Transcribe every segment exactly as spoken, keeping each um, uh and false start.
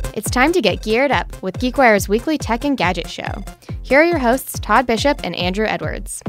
It's time to get geared up with GeekWire's weekly tech and gadget show. Here are your hosts, Todd Bishop and Andrew Edwards.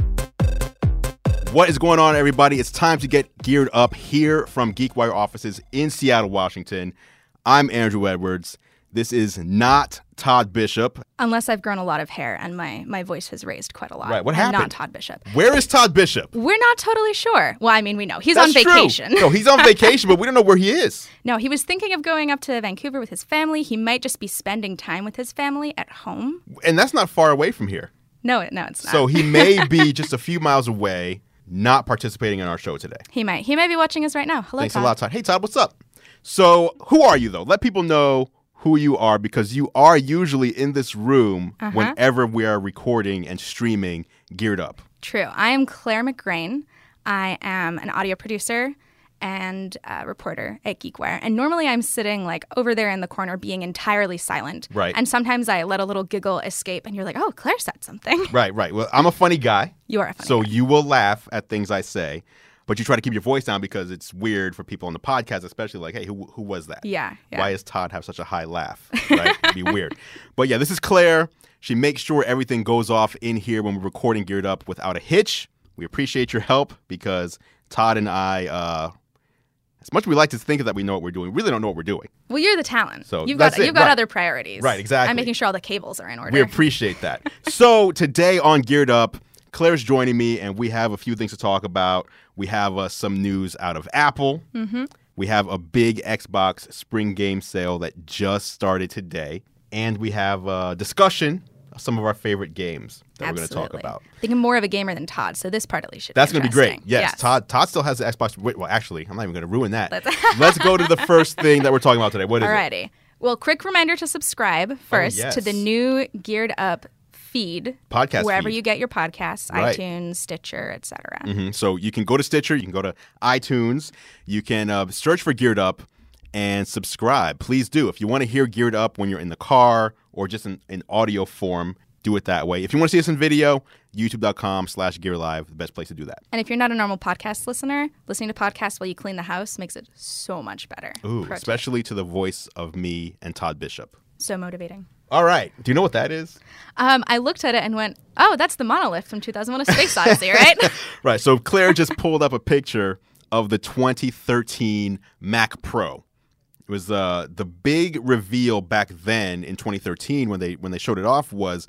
What is going on, everybody? It's time to get geared up here from GeekWire offices in Seattle, Washington. I'm Andrew Edwards. This is not Todd Bishop. Unless I've grown a lot of hair and my, my voice has raised quite a lot. Right, what I'm happened? not Todd Bishop. Where is Todd Bishop? We're not totally sure. Well, I mean, we know. He's That's on vacation. True. No, he's on vacation, but we don't know where he is. No, he was thinking of going up to Vancouver with his family. He might just be spending time with his family at home. And that's not far away from here. No, no, it's not. So he may be just a few miles away, not participating in our show today. He might. He might be watching us right now. Hello, Thanks Todd. a lot, Todd. Hey, Todd, what's up? So who are you, though? Let people know who you are, because you are usually in this room uh-huh. whenever we are recording and streaming Geared Up. True. I am Claire McGrain. I am an audio producer and a reporter at GeekWire. And normally I'm sitting like over there in the corner being entirely silent. Right. And sometimes I let a little giggle escape and you're like, oh, Claire said something. Right, right. Well, I'm a funny guy. You are a funny so guy. So you will laugh at things I say. But you try to keep your voice down because it's weird for people on the podcast, especially like, hey, who who was that? Yeah, yeah. Why does Todd have such a high laugh? Right? It'd be weird. But yeah, this is Claire. She makes sure everything goes off in here when we're recording Geared Up without a hitch. We appreciate your help because Todd and I, uh, as much as we like to think that we know what we're doing, we really don't know what we're doing. Well, you're the talent. So you've that's got it. you've got Right. other priorities. Right, exactly. I'm making sure all the cables are in order. We appreciate that. So today on Geared Up, Claire's joining me, and we have a few things to talk about. We have uh, some news out of Apple. Mm-hmm. We have a big Xbox spring game sale that just started today. And we have a discussion of some of our favorite games that Absolutely. we're going to talk about. I think I'm more of a gamer than Todd, so this part at least should That's be going to be great. interesting. Yes, yes. Todd Todd still has the Xbox. Wait, well, actually, I'm not even going to ruin that. Let's, Let's go to the first thing that we're talking about today. What is Alrighty. it? Well, quick reminder to subscribe first yes. to the new Geared Up feed, Podcast wherever feed. you get your podcasts, Right. iTunes, Stitcher, et cetera. Mm-hmm. So you can go to Stitcher, you can go to iTunes, you can uh, search for Geared Up and subscribe. Please do. If you want to hear Geared Up when you're in the car or just in, in audio form, do it that way. If you want to see us in video, youtube.com slash Gear Live, the best place to do that. And if you're not a normal podcast listener, listening to podcasts while you clean the house makes it so much better. Ooh, Pro tip. especially to the voice of me and Todd Bishop. So motivating. All right. Do you know what that is? Um, I looked at it and went, oh, that's the monolith from two thousand one: A Space Odyssey, right? Right. So Claire just pulled up a picture of the twenty thirteen Mac Pro. It was uh, the big reveal back then in twenty thirteen when they when they showed it off was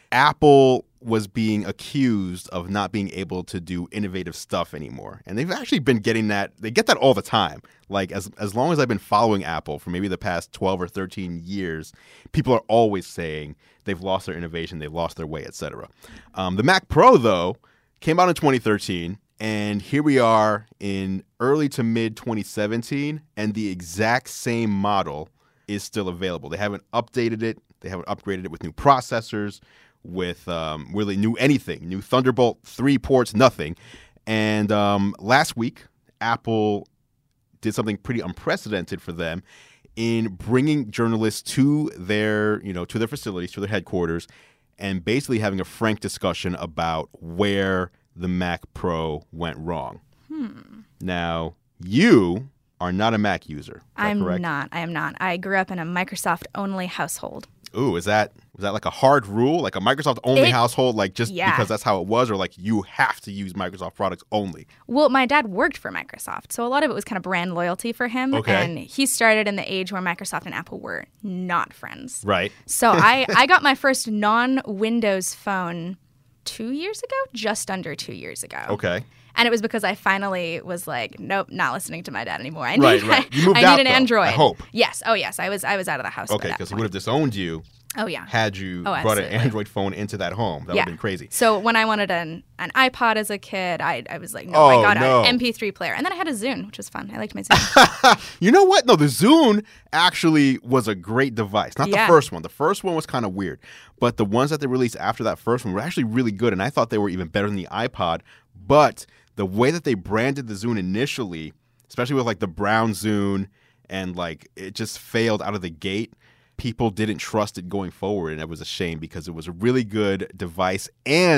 Apple was being accused of not being able to do innovative stuff anymore. And they've actually been getting that. They get that all the time. Like as as long as I've been following Apple for maybe the past twelve or thirteen years, people are always saying they've lost their innovation, they've lost their way, et cetera. Um, the Mac Pro, though, came out in twenty thirteen. And here we are in early to mid twenty seventeen, and the exact same model is still available. They haven't updated it. They haven't upgraded it with new processors, with um, really new anything, new Thunderbolt three ports, nothing. And um, last week, Apple did something pretty unprecedented for them in bringing journalists to their, you know, to their facilities, to their headquarters, and basically having a frank discussion about where the Mac Pro went wrong. Hmm. Now, you are not a Mac user. Is that I'm correct? not. I am not. I grew up in a Microsoft-only household. Ooh, is that was that like a hard rule, like a Microsoft only It- household, like just yeah. because that's how it was, or like you have to use Microsoft products only? Well, my dad worked for Microsoft, so a lot of it was kind of brand loyalty for him. Okay. And he started in the age where Microsoft and Apple were not friends. Right. So I, I got my first non-Windows phone two years ago, just under two years ago. Okay. And it was because I finally was like, nope, not listening to my dad anymore. I Right, need, right. I, You moved I out, need an though, Android. I hope. Yes. Oh, yes. I was I was out of the house. by Okay, that because he point. would have disowned you Oh, yeah. had you Oh, brought an absolutely. Android phone into that home. That would yeah. have been crazy. So when I wanted an, an iPod as a kid, I, I was like, no, Oh, I got no. an M P three player. And then I had a Zune, which was fun. I liked my Zune. You know what? No, the Zune actually was a great device. Not Yeah. the first one. The first one was kind of weird. But the ones that they released after that first one were actually really good. And I thought they were even better than the iPod. But the way that they branded the Zune initially, especially with like the brown Zune, and like it just failed out of the gate, people didn't trust it going forward. And it was a shame because it was a really good device. And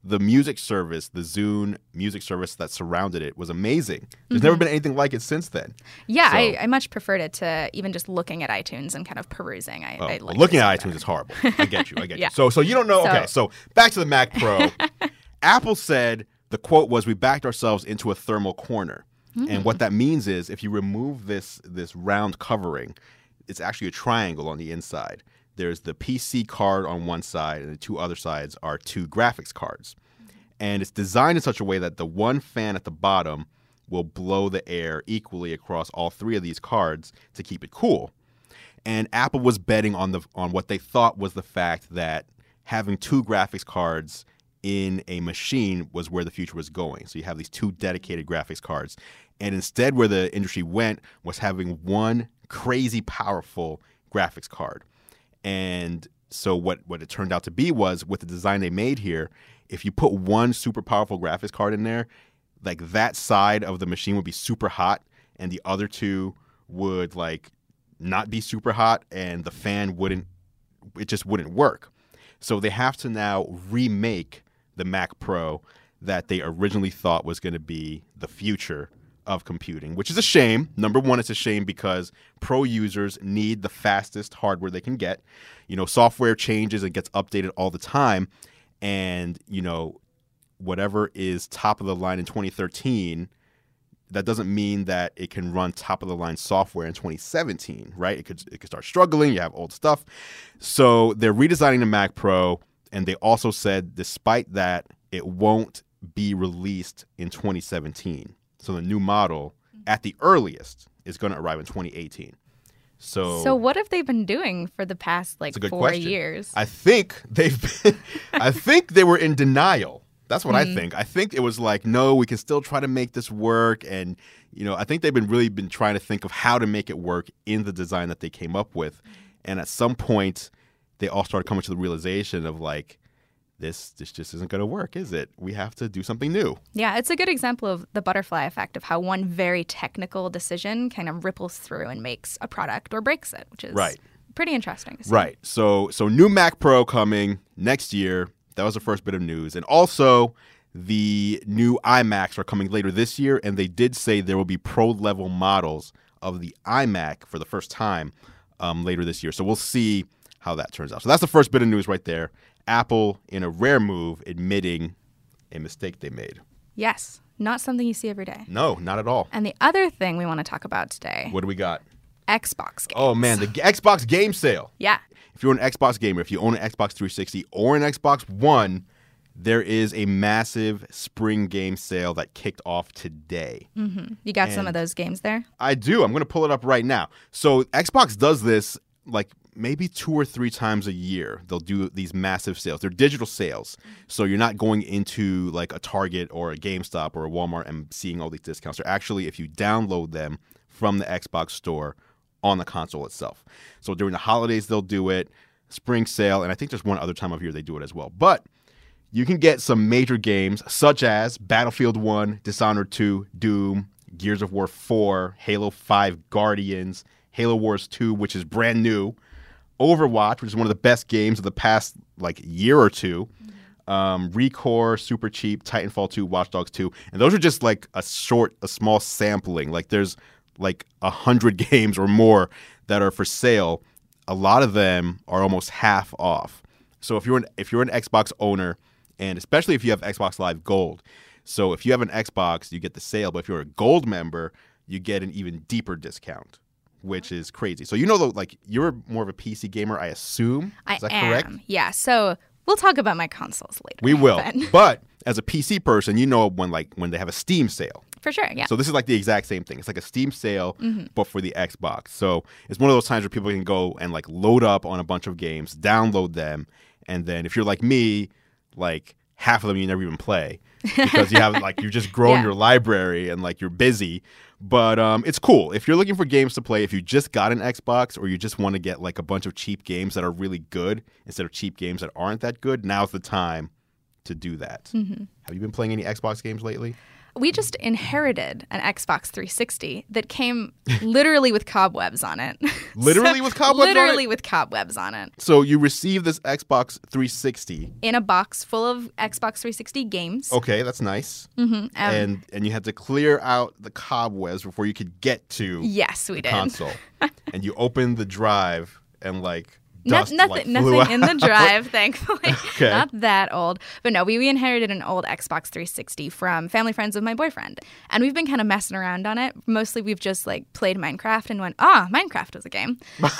the music service, the Zune music service that surrounded it was amazing. There's mm-hmm. never been anything like it since then. Yeah, so, I, I much preferred it to even just looking at iTunes and kind of perusing. I, oh, I well, looking at iTunes better. Is horrible. I get you. I get yeah. you. So, so you don't know. So, okay, so back to the Mac Pro. Apple said the quote was, "We backed ourselves into a thermal corner," mm. and what that means is if you remove this this round covering, it's actually a triangle on the inside. There's the P C card on one side, and the two other sides are two graphics cards. And it's designed in such a way that the one fan at the bottom will blow the air equally across all three of these cards to keep it cool. And Apple was betting on the on what they thought was the fact that having two graphics cards in a machine was where the future was going. So you have these two dedicated graphics cards. And instead where the industry went was having one crazy powerful graphics card. And so what, what it turned out to be was, with the design they made here, if you put one super powerful graphics card in there, like that side of the machine would be super hot, and the other two would like not be super hot, and the fan wouldn't, it just wouldn't work. So they have to now remake the Mac Pro that they originally thought was going to be the future of computing, which is a shame. Number one, it's a shame because pro users need the fastest hardware they can get. You know, software changes and gets updated all the time. And, you know, whatever is top of the line in twenty thirteen, that doesn't mean that it can run top of the line software in twenty seventeen, right? It could it could start struggling. You have old stuff. So they're redesigning the Mac Pro. And they also said, despite that, it won't be released in twenty seventeen. So the new model, at the earliest, is going to arrive in twenty eighteen. So, so what have they been doing for the past like four question. years? I think they've been, I think they were in denial. That's what mm. I think. I think it was like, no, we can still try to make this work. And, you know, I think they've been really been trying to think of how to make it work in the design that they came up with. And at some point, they all started coming to the realization of like, This this just isn't going to work, is it? We have to do something new. Yeah, it's a good example of the butterfly effect of how one very technical decision kind of ripples through and makes a product or breaks it, which is right. pretty interesting to see. Right. So so new Mac Pro coming next year. That was the first bit of news. And also the new iMacs are coming later this year, and they did say there will be pro-level models of the iMac for the first time um, later this year. So we'll see how that turns out. So that's the first bit of news right there. Apple, in a rare move, admitting a mistake they made. Yes, not something you see every day. No, not at all. And the other thing we want to talk about today. What do we got? Xbox games. Oh, man, the g- Xbox game sale. Yeah. If you're an Xbox gamer, if you own an Xbox three sixty or an Xbox One, there is a massive spring game sale that kicked off today. Mm-hmm. You got and some of those games there? I do. I'm going to pull it up right now. So Xbox does this like maybe two or three times a year. They'll do these massive sales. They're digital sales. So you're not going into like a Target or a GameStop or a Walmart and seeing all these discounts. They're actually, if you download them from the Xbox store on the console itself. So during the holidays, they'll do it, spring sale, and I think there's one other time of year they do it as well. But you can get some major games such as Battlefield one, Dishonored two, Doom, Gears of War four, Halo five Guardians, Halo Wars two, which is brand new, Overwatch, which is one of the best games of the past like year or two, um, Recore, Super Cheap, Titanfall two, Watch Dogs two, and those are just like a short, a small sampling. Like there's like a hundred games or more that are for sale. A lot of them are almost half off. So if you're an if you're an Xbox owner, and especially if you have Xbox Live Gold, so if you have an Xbox, you get the sale, but if you're a Gold member, you get an even deeper discount, which is crazy. So you know, like you're more of a P C gamer, I assume. I is that am. correct? Yeah. So we'll talk about my consoles later. We will. Ben. But as a P C person, you know when like when they have a Steam sale. For sure, yeah. So this is like the exact same thing. It's like a Steam sale, mm-hmm. but for the Xbox. So it's one of those times where people can go and like load up on a bunch of games, download them, and then if you're like me, like half of them you never even play because you have like you've just grown yeah. your library and like you're busy. But um, it's cool. If you're looking for games to play, if you just got an Xbox or you just want to get like a bunch of cheap games that are really good instead of cheap games that aren't that good, now's the time to do that. Mm-hmm. Have you been playing any Xbox games lately? We just inherited an Xbox three sixty that came literally with cobwebs on it. Literally with cobwebs on it? Literally with cobwebs on it. So you received this Xbox three sixty. In a box full of Xbox three sixty games. Okay, that's nice. Mm-hmm. Um, and and you had to clear out the cobwebs before you could get to yes, we the did. console. And you opened the drive and like No, dust nothing, like, nothing flew out. in the drive, thankfully. Okay. Not that old. But no, we, we inherited an old Xbox three sixty from family friends of my boyfriend. And we've been kind of messing around on it. Mostly we've just like played Minecraft and went, ah, Minecraft was a game.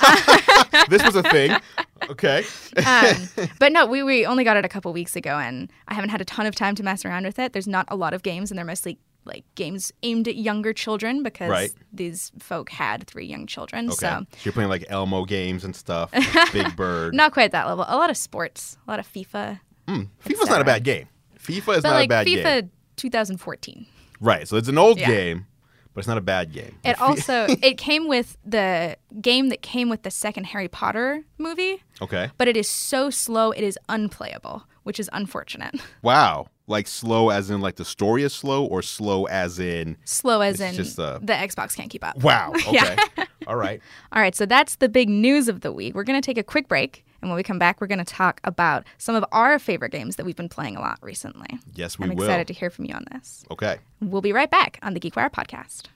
This was a thing. Okay. um, but no, we, we only got it a couple weeks ago, and I haven't had a ton of time to mess around with it. There's not a lot of games, and they're mostly like games aimed at younger children because Right. these folk had three young children. Okay. So So you're playing like Elmo games and stuff. Big Bird. not quite that level. A lot of sports, a lot of FIFA. Mm, FIFA's not a bad game. FIFA is But not like a bad FIFA game. twenty fourteen. Right. So it's an old Yeah. game, but it's not a bad game. It Fi- also it came with the game that came with the second Harry Potter movie, Okay. but it is so slow it is unplayable, which is unfortunate. Wow. Like slow as in like the story is slow, or slow as in Slow as It's in just, uh, the Xbox can't keep up. wow. Okay. Yeah. All right. All right, so that's the big news of the week. We're going to take a quick break, and when we come back, we're going to talk about some of our favorite games that we've been playing a lot recently. Yes, we I'm will. excited to hear from you on this. Okay. We'll be right back on the GeekWire podcast.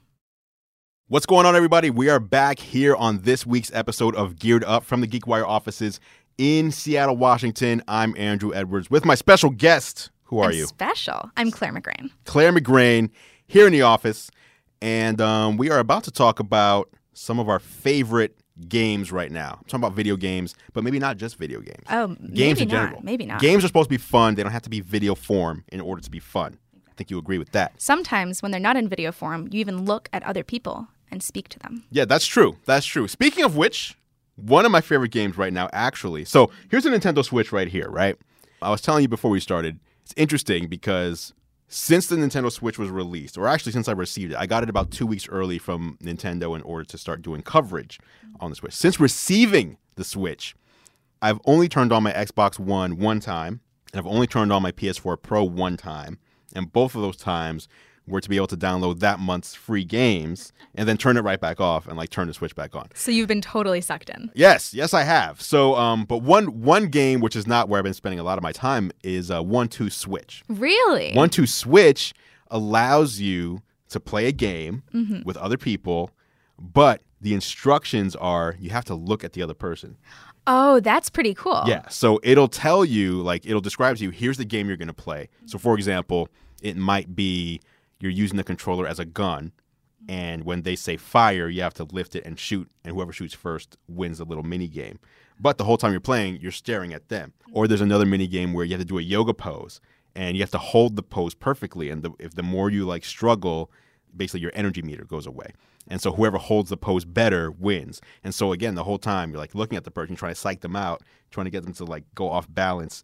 What's going on, everybody? We are back here on this week's episode of Geared Up from the GeekWire offices in Seattle, Washington. I'm Andrew Edwards with my special guest. Who are I'm you? special. I'm Claire McGrain. Claire McGrain here in the office. And um, we are about to talk about some of our favorite games right now. I'm talking about video games, but maybe not just video games. Oh, games maybe in not. general. Maybe not. Games are supposed to be fun. They don't have to be video form in order to be fun. I think you agree with that. Sometimes when they're not in video form, you even look at other people and speak to them. Yeah, that's true. That's true. Speaking of which, one of my favorite games right now, actually. So here's a Nintendo Switch right here, right? I was telling you before we started, it's interesting because since the Nintendo Switch was released, or actually since I received it, I got it about two weeks early from Nintendo in order to start doing coverage on the Switch. Since receiving the Switch, I've only turned on my Xbox One one time, and I've only turned on my P S four Pro one time, and both of those times were to be able to download that month's free games and then turn it right back off and like turn the Switch back on. So you've been totally sucked in. Yes, yes, I have. So, um, but one one game which is not where I've been spending a lot of my time is uh, One Two Switch. Really? One Two Switch allows you to play a game Mm-hmm. with other people, but the instructions are you have to look at the other person. Oh, that's pretty cool. Yeah, so it'll tell you, like, it'll describe to you, here's the game you're going to play. So, for example, it might be you're using the controller as a gun, and when they say fire, you have to lift it and shoot, and whoever shoots first wins a little mini game. But the whole time you're playing, you're staring at them. Or there's another mini game where you have to do a yoga pose, and you have to hold the pose perfectly, and the, if the more you, like, struggle, basically your energy meter goes away. And so whoever holds the pose better wins. And so, again, the whole time you're, like, looking at the person, trying to psych them out, trying to get them to, like, go off balance.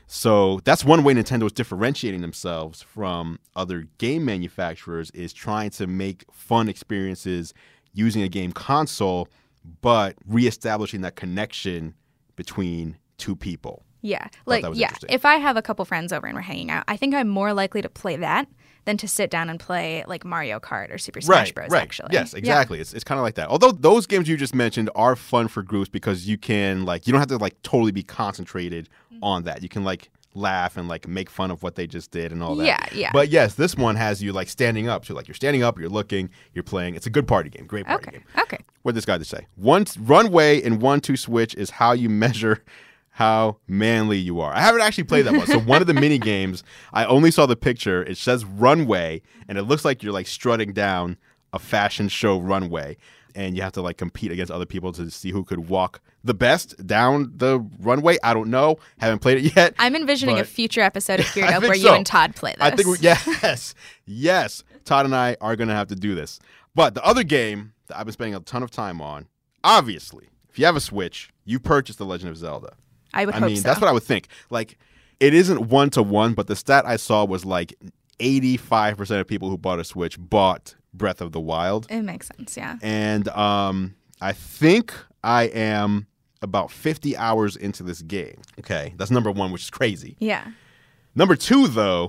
So that's one way Nintendo is differentiating themselves from other game manufacturers, is trying to make fun experiences using a game console, but reestablishing that connection between two people. Yeah. Like, that was yeah. interesting. If I have a couple friends over and we're hanging out, I think I'm more likely to play that than to sit down and play like Mario Kart or Super Smash Right, Bros. right. Actually. Yes, Yeah. exactly. It's it's kind of like that. Although those games you just mentioned are fun for groups because you can, like, you don't have to, like, totally be concentrated on that. You can, like, laugh and, like, make fun of what they just did and all that. Yeah, yeah. But yes, this one has you, like, standing up. So, like, you're standing up, you're looking, you're playing. It's a good party game. Great party Okay. game. Okay. What did this guy just say? One runway in One Two Switch is how you measure how manly you are. I haven't actually played that one. So one of the mini games, I only saw the picture. It says runway, and it looks like you're, like, strutting down a fashion show runway, and you have to, like, compete against other people to see who could walk the best down the runway. I don't know. Haven't played it yet. I'm envisioning a But- future episode of Geared I Up think where so. you and Todd play this. I think we, yes, yes. Todd and I are going to have to do this. But the other game that I've been spending a ton of time on, obviously, if you have a Switch, you purchased The Legend of Zelda. I would I hope mean, so. that's what I would think. Like, it isn't one to one, but the stat I saw was like eighty-five percent of people who bought a Switch bought Breath of the Wild. It makes sense, yeah. And um, I think I am about fifty hours into this game. Okay, that's number one, which is crazy. Yeah. Number two, though,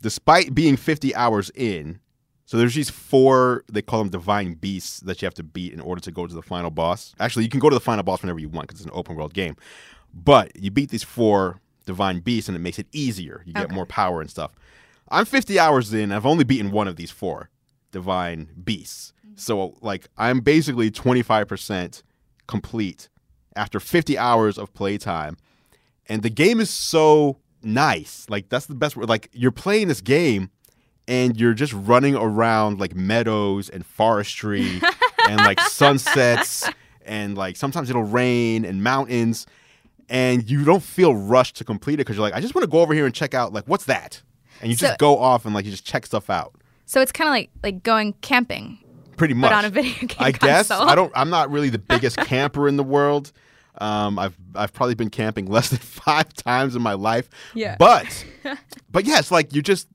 despite being fifty hours in, so there's these four, they call them divine beasts that you have to beat in order to go to the final boss. Actually, you can go to the final boss whenever you want because it's an open world game. But you beat these four divine beasts and it makes it easier. You get Okay. more power and stuff. I'm fifty hours in. I've only beaten one of these four divine beasts. So, like, I'm basically twenty-five percent complete after fifty hours of playtime. And the game is so nice. Like, that's the best word. Like, you're playing this game and you're just running around, like, meadows and forestry and, like, sunsets. And, like, sometimes it'll rain and mountains. And you don't feel rushed to complete it because you're like, I just want to go over here and check out, like, what's that? And you So- just go off and, like, you just check stuff out. So it's kind of like like going camping, Pretty much. but on a video game I guess. console. I don't, I'm not really the biggest camper in the world. Um, I've I've probably been camping less than five times in my life. Yeah. But, but yeah, it's like you just,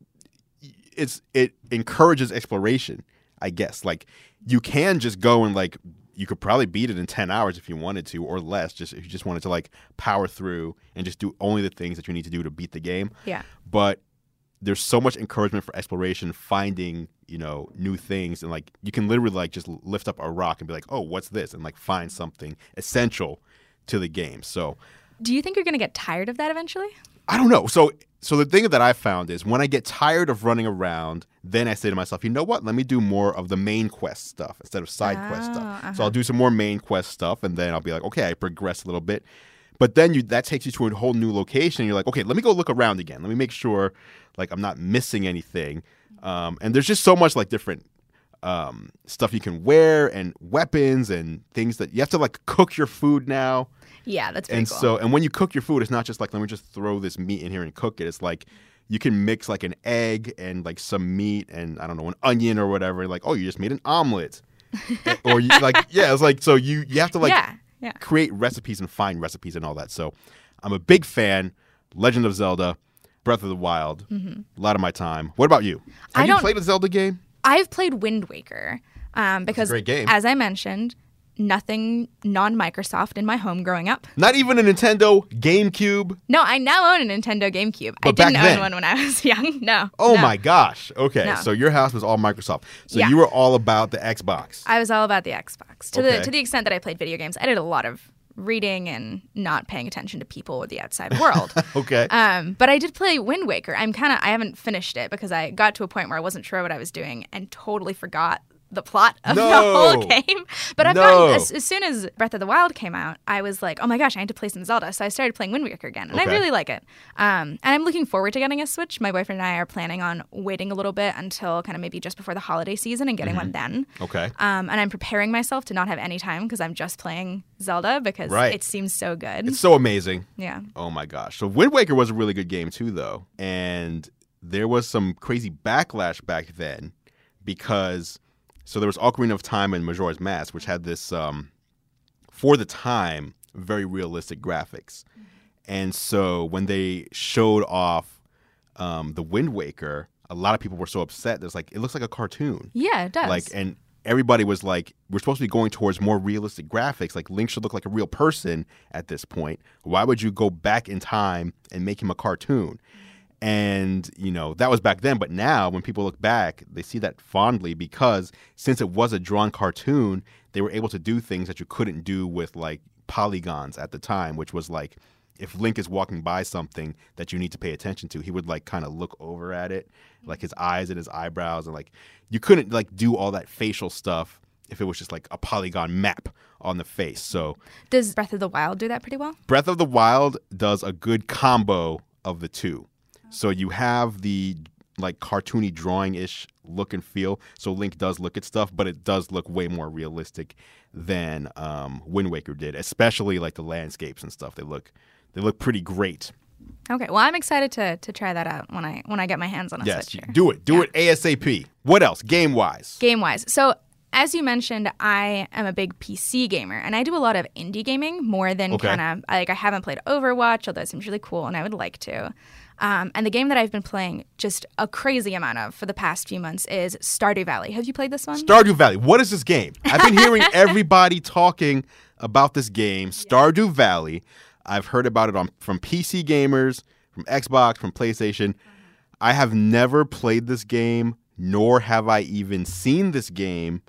it's it encourages exploration, I guess. Like, you can just go and, like, you could probably beat it in ten hours if you wanted to, or less, just if you just wanted to, like, power through and just do only the things that you need to do to beat the game. Yeah. But there's so much encouragement for exploration, finding, you know, new things. And, like, you can literally, like, just lift up a rock and be like, oh, what's this? And, like, find something essential to the game. So Do you think you're going to get tired of that eventually? I don't know. So so the thing that I found is when I get tired of running around, then I say to myself, you know what? Let me do more of the main quest stuff instead of side quest Oh, stuff. uh-huh. So I'll do some more main quest stuff, and then I'll be like, okay, I progressed a little bit. But then you that takes you to a whole new location, and you're like, okay, let me go look around again. Let me make sure, like, I'm not missing anything. Um, and there's just so much, like, different um, stuff you can wear and weapons and things that you have to, like, cook your food now. Yeah, that's pretty And cool. so, and when you cook your food, it's not just like, let me just throw this meat in here and cook it. It's like you can mix, like, an egg and, like, some meat and, I don't know, an onion or whatever. Like, oh, you just made an omelet. Or you like, yeah, it's like, so you, you have to, like, yeah, yeah. create recipes and find recipes and all that. So I'm a big fan. Legend of Zelda, Breath of the Wild, a lot of my time. What about you? Have I you don't- played a Zelda game? I've played Wind Waker um, because, great game. as I mentioned, nothing non-Microsoft in my home growing up. Not even a Nintendo GameCube? No, I now own a Nintendo GameCube. I But back didn't own then- one when I was young. No. Oh no. my gosh. Okay. No. So your house was all Microsoft. So Yeah. you were all about the Xbox. I was all about the Xbox. To Okay. the to the extent that I played video games, I did a lot of reading and not paying attention to people or the outside world. Okay. Um, but I did play Wind Waker. I'm kind of I haven't finished it because I got to a point where I wasn't sure what I was doing and totally forgot the plot of the No. whole game. But I've No. gotten as, as soon as Breath of the Wild came out, I was like, oh my gosh, I need to play some Zelda. So I started playing Wind Waker again, and Okay. I really like it. Um, and I'm looking forward to getting a Switch. My boyfriend and I are planning on waiting a little bit until kind of maybe just before the holiday season and getting one then. Okay. Um, and I'm preparing myself to not have any time because I'm just playing Zelda because Right. it seems so good. It's so amazing. yeah. Oh my gosh. So Wind Waker was a really good game too, though. And there was some crazy backlash back then because, so there was Ocarina of Time and Majora's Mask, which had this, um, for the time, very realistic graphics. And so when they showed off um, the Wind Waker, a lot of people were so upset. There's like, it looks like a cartoon. Yeah, it does. Like, and everybody was like, we're supposed to be going towards more realistic graphics. Like, Link should look like a real person at this point. Why would you go back in time and make him a cartoon? And, you know, that was back then. But now when people look back, they see that fondly because since it was a drawn cartoon, they were able to do things that you couldn't do with, like, polygons at the time, which was like, if Link is walking by something that you need to pay attention to, he would, like, kind of look over at it, like his eyes and his eyebrows. And, like, you couldn't, like, do all that facial stuff if it was just, like, a polygon map on the face. So Does Breath of the Wild do that pretty well? Breath of the Wild does a good combo of the two. So you have the, like, cartoony drawing-ish look and feel. So Link does look at stuff, but it does look way more realistic than um, Wind Waker did, especially, like, the landscapes and stuff. They look they look pretty great. Okay, well, I'm excited to to try that out when I when I get my hands on a Yes, Switch here. do it. Do Yeah. it ASAP. What else, game-wise? Game wise, so as you mentioned, I am a big P C gamer, and I do a lot of indie gaming more than Okay. kind of like I haven't played Overwatch, although it seems really cool, and I would like to. Um, and the game that I've been playing just a crazy amount of for the past few months is Stardew Valley. Have you played this one? Stardew Valley. What is this game? I've been hearing everybody talking about this game, Stardew Valley. I've heard about it on from P C gamers, from Xbox, from PlayStation. I have never played this game, nor have I even seen this game.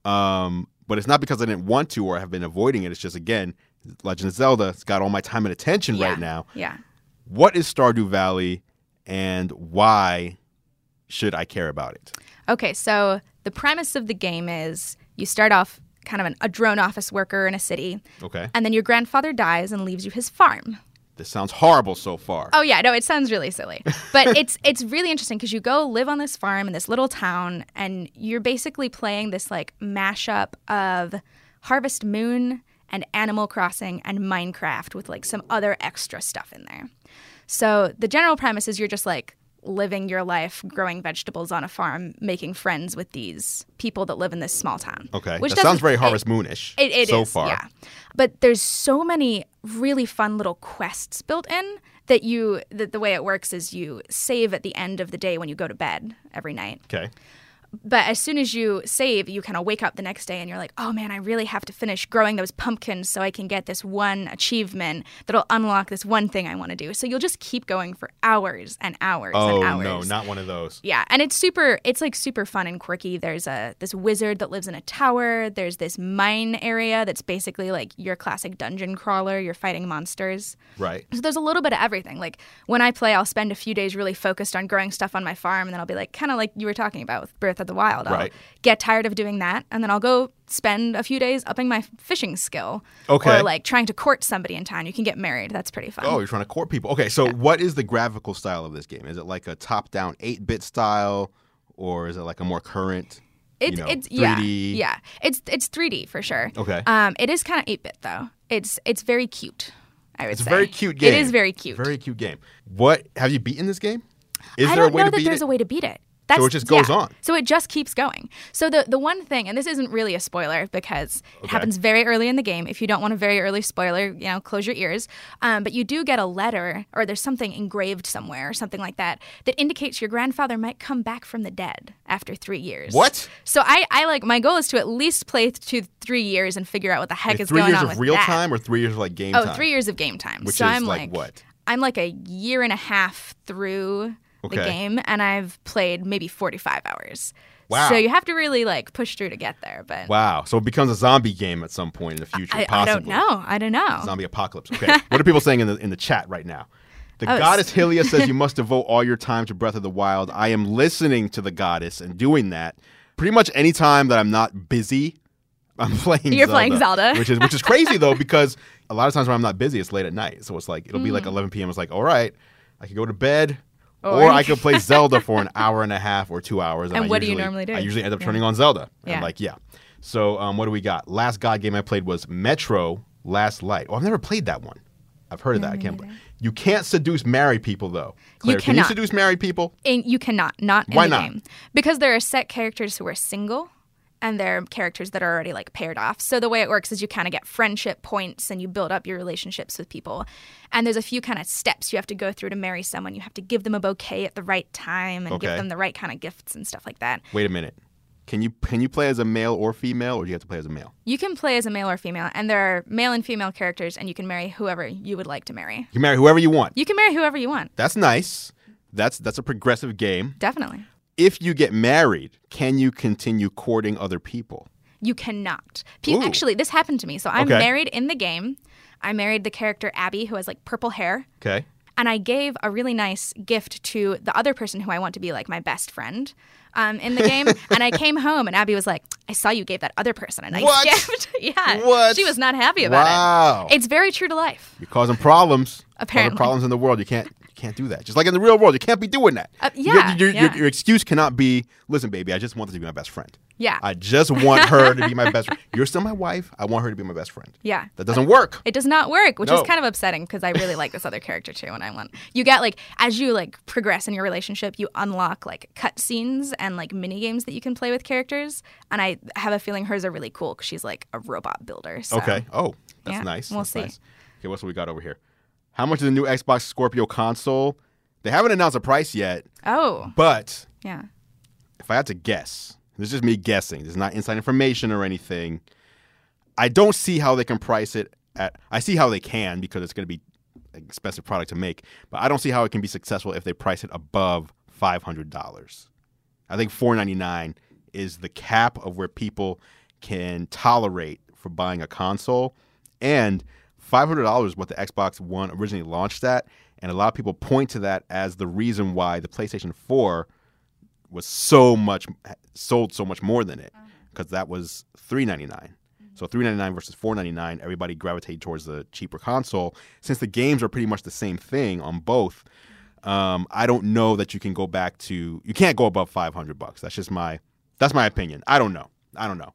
Um, but it's not because I didn't want to or have been avoiding it. It's just, again, Legend of Zelda. It's got all my time and attention yeah. right now. Yeah. What is Stardew Valley, and why should I care about it? Okay, so the premise of the game is you start off kind of an, a drone office worker in a city. Okay. And then your grandfather dies and leaves you his farm. This sounds horrible so far. Oh, yeah. No, it sounds really silly. But it's it's really interesting because you go live on this farm in this little town, and you're basically playing this, like, mashup of Harvest Moon and Animal Crossing and Minecraft with, like, some other extra stuff in there. So the general premise is you're just, like, living your life, growing vegetables on a farm, making friends with these people that live in this small town. Okay. Which that sounds doesn't- very Harvest it- Moonish It, it so is, far. yeah. But there's so many really fun little quests built in that you that the way it works is you save at the end of the day when you go to bed every night. Okay. But as soon as you save, you kind of wake up the next day and you're like, oh man, I really have to finish growing those pumpkins so I can get this one achievement that'll unlock this one thing I want to do. So you'll just keep going for hours and hours Oh, and hours. no, not one of those. Yeah, and it's super, it's like super fun and quirky. There's a this wizard that lives in a tower. There's this mine area that's basically like your classic dungeon crawler. You're fighting monsters. Right. So there's a little bit of everything. Like when I play, I'll spend a few days really focused on growing stuff on my farm, and then I'll be like, kind of like you were talking about with Breath of the Wild. I'll Right. get tired of doing that, and then I'll go spend a few days upping my fishing skill. Okay. Or like trying to court somebody in town. You can get married. That's pretty fun. Oh, you're trying to court people. Okay, so what is the graphical style of this game? Is it like a top-down eight-bit style, or is it like a more current, It's you know, it's three yeah D? yeah it's it's three D for sure. Okay. Um, it is kind of eight bit though. It's it's very cute. I would It's a say. very cute game. It is very cute. Very cute game. What have you beaten this game? Is I there don't a way know to that beat there's it? a way to beat it. That's, So it just goes yeah. on. So it just keeps going. So the the one thing, and this isn't really a spoiler because it Okay. happens very early in the game. If you don't want a very early spoiler, you know, close your ears. Um, but you do get a letter, or there's something engraved somewhere, or something like that, that indicates your grandfather might come back from the dead after three years. What? So I, I like my goal is to at least play to three years and figure out what the heck Like is three going years on of with real that. time or three years of like game Oh, time? three years of game time. Which so is I'm like what? I'm like a year and a half through Okay. the game, and I've played maybe forty-five hours. Wow. So you have to really like push through to get there. But Wow. So it becomes a zombie game at some point in the future, I, I possibly. don't know. I don't know. Zombie apocalypse. Okay. What are people saying in the in the chat right now? The Oh, it's- goddess Hylia says you must devote all your time to Breath of the Wild. I am listening to the goddess and doing that. Pretty much any time that I'm not busy, I'm playing You're Zelda. playing Zelda. Which is which is crazy though, because a lot of times when I'm not busy, it's late at night. So it's like it'll be like Mm. eleven p.m. It's like, all right, I could go to bed. Or Or you I could play Zelda for an hour and a half or two hours. And I what do you usually- normally do? I usually end up Yeah. turning on Zelda. Yeah. I'm like, yeah. So um, what do we got? Last God game I played was Metro Last Light. Oh, I've never played that one. I've heard of that. I can't. You can't seduce married people though. Claire, can you cannot. seduce married people? And you cannot, not in Why the not? game. Because there are set characters who are single, and there are characters that are already like paired off. So the way it works is you kind of get friendship points and you build up your relationships with people. And there's a few kind of steps you have to go through to marry someone. You have to give them a bouquet at the right time and give Okay. them the right kind of gifts and stuff like that. Wait a minute. Can you can you play as a male or female, or do you have to play as a male? You can play as a male or female, and there are male and female characters, and you can marry whoever you would like to marry. You can marry whoever you want. You can marry whoever you want, That's nice. That's that's a progressive game. definitely. If you get married, can you continue courting other people? You cannot. Pe- Ooh. Actually, this happened to me. So I'm Okay. married in the game. I married the character Abby, who has like purple hair. Okay. And I gave a really nice gift to the other person who I want to be like my best friend um, in the game. And I came home and Abby was like, I saw you gave that other person a nice What? gift. Yeah. What? She was not happy about Wow. it. It's very true to life. You're causing problems. Apparently. Causing problems in the world. You can't you can't do that. Just like in the real world, you can't be doing that. Uh, Your- yeah, Your, your, yeah. your excuse cannot be, listen, baby, I just want this to be my best friend. Yeah. I just want her to be my best friend. You're still my wife. I want her to be my best friend. Yeah. That doesn't work. It does not work, which No. is kind of upsetting because I really like this other character too. And I want you get like as you like progress in your relationship, you unlock like cutscenes and like mini games that you can play with characters. And I have a feeling hers are really cool because she's like a robot builder. So. Okay. Oh, that's Yeah, nice. we'll That's see. nice. Okay, what's what we got over here? How much is the new Xbox Scorpio console? They haven't announced a price yet, Oh, but yeah. if I had to guess, this is just me guessing. This is not inside information or anything. I don't see how they can price it at. I see how they can because it's going to be an expensive product to make, but I don't see how it can be successful if they price it above five hundred dollars. I think four ninety-nine is the cap of where people can tolerate for buying a console, and five hundred dollars is what the Xbox One originally launched at, and a lot of people point to that as the reason why the PlayStation four was so much sold so much more than it, because that was three ninety-nine. So three ninety-nine versus four ninety-nine, everybody gravitated towards the cheaper console. Since the games are pretty much the same thing on both, um, I don't know that you can go back to you can't go above five hundred bucks. That's just my that's my opinion. I don't know. I don't know.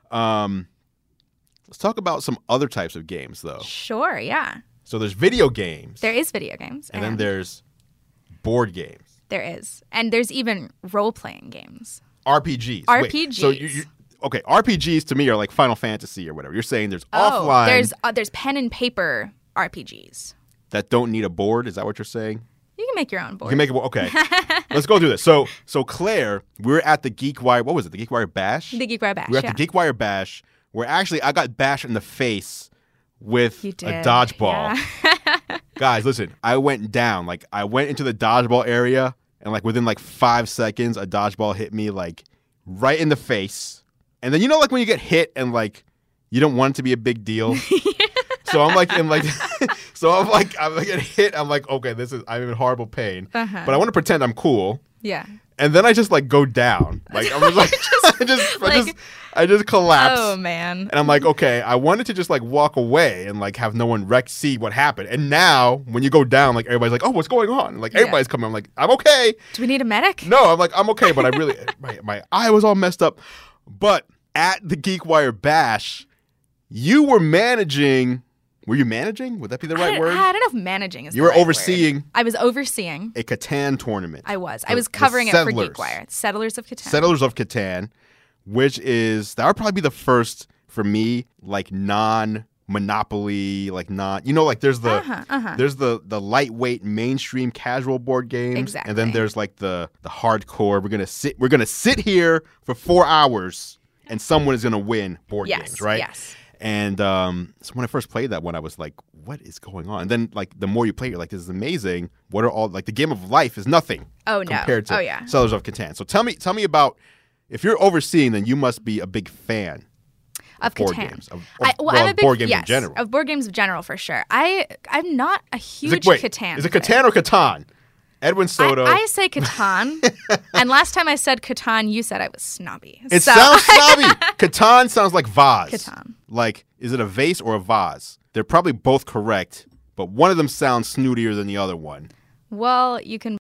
Um, let's talk about some other types of games though. Sure, yeah. So there's video games. There is video games. And, and then there's board games. There is. And there's even role-playing games. R P Gs. R P Gs. Wait, so you, you okay, R P Gs to me are like Final Fantasy or whatever. You're saying there's oh, offline there's uh, there's pen and paper R P Gs. That don't need a board. Is that what you're saying? You can make your own board. You can make it. Okay, let's go through this. So, so Claire, we're at the GeekWire. What was it? The GeekWire Bash. The GeekWire Bash. We're at yeah. the GeekWire Bash, where actually I got bashed in the face with You a did. dodgeball. Yeah. Guys, listen, I went down. Like I went into the dodgeball area, and like within like five seconds, a dodgeball hit me like right in the face. And then you know, like when you get hit and like you don't want it to be a big deal. So I'm like in like, so I'm like I'm like get hit. I'm like, okay, this is I'm in horrible pain, Uh-huh. but I want to pretend I'm cool. Yeah. And then I just like go down. Like I'm just like I just I like- just I just collapse. Oh man. And I'm like, okay, I wanted to just like walk away and like have no one wreck see what happened. And now when you go down, like everybody's like, oh, what's going on? Like everybody's coming. I'm like, I'm okay. Do we need a medic? No, I'm like, I'm okay, but I really my, my eye was all messed up. But at the GeekWire Bash, you were managing. Were you managing? Would that be the I right don't, word? I don't know if managing is You the were right overseeing word. I was overseeing. a Catan tournament. I was. I The- was the covering it for Settlers. GeekWire. Settlers of Catan. Settlers of Catan, which is that would probably be the first for me, like non-monopoly, like not you know, like there's the Uh-huh, uh-huh. there's the the lightweight mainstream casual board games, Exactly. and then there's like the the hardcore. We're gonna sit we're gonna sit here for four hours, and someone is gonna win board Yes, games, right? yes. And um, so when I first played that one, I was like, "What is going on?" And then, like, the more you play, you're like, "This is amazing." What are all like the game of life is nothing Oh, no. compared to Oh, yeah. Settlers of Catan. So tell me, tell me about if you're overseeing, then you must be a big fan Of board Catan. games, of- I, of- well, well, I'm a of big, board games in yes, general. Of board games in general, for sure. I, I'm not a Is huge it, wait, Catan is it fan. Catan or Catan? Edwin Soto. I, I say Catan, and last time I said Catan, you said I was snobby. it So- sounds snobby. Catan sounds like vase. Catan. Like, is it a vase or a vase? They're probably both correct, but one of them sounds snootier than the other one. Well, you can